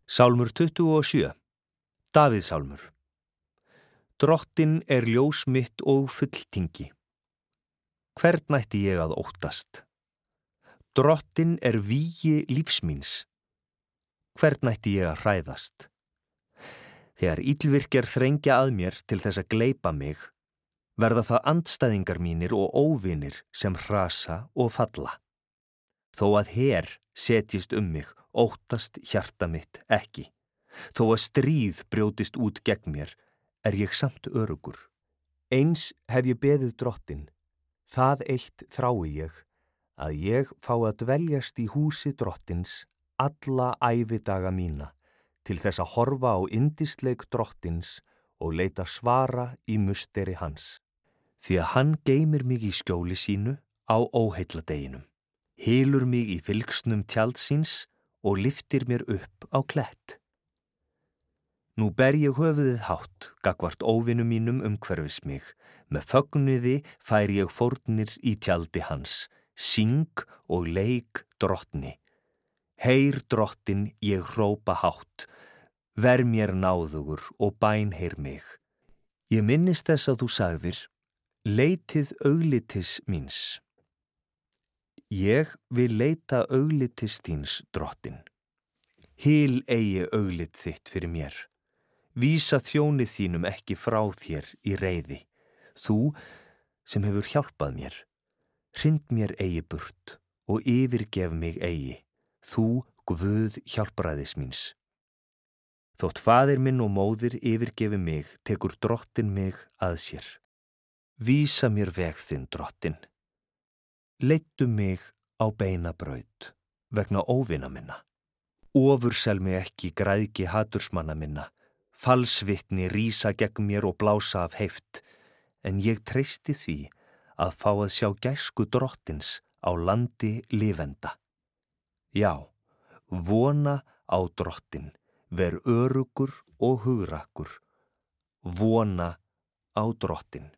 Sálmur 27. Davíðssálmur. Drottinn ljós mitt og fulltingi. Hvern ætti ég að óttast? Drottinn vígi lífs míns. Hvern ætti ég að hræðast? Þegar illvirkjar þrengja að mér til þess að gleypa mig, verða það andstæðingar mínir og óvinir sem hrasa og falla. Þó að her setjist mig, óttast hjarta mitt ekki. Þó að stríð brjótist út gegn mér, ég samt öruggur. Eins hef ég beðið Drottinn, það eitt þrái ég, að ég fá að dveljast í húsi Drottins alla ævidaga mína, til þess að horfa á yndisleik Drottins og leita svara í musteri hans. Því að hann geymir mig í skjóli sínu á óheilladeginum, hylur mig í fylgsnum tjaldsins og lyftir mér upp á klett. Nú ber ég höfuðið hátt gagnvart óvinum mínum umhverfis mig, með fögnuði fær ég fórnir í tjaldi hans, syng og leik Drottni. Heyr Drottinn, ég hrópa hátt, ver mér náðugur og bænheyr mig. Ég minnist þess að þú sagðir, leitið auglitis míns. Ég vil leita auglitis þíns, Drottinn. Hyl eigi auglit þitt fyrir mér. Vísa þjóni þínum ekki frá þér í reiði. Þú sem hefur hjálpað mér. Hrind mér eigi burt og yfirgef mig eigi. Þú, Guð hjálpræðis míns. Þótt faðir minn og móðir yfirgefi mig, tekur Drottinn mig að sér. Vísa mér veg þinn, Drottinn. Leiddu mig á beina braut vegna óvina minna. Ofursel mig ekki græðgi hatursmanna minna. Falsvitni rísa gegn mér og blása af heift, en ég treysti því að fá að sjá gæsku Drottins á landi lifenda. Já, vona á Drottinn, ver öruggur og hugrakkur. Vona á Drottinn.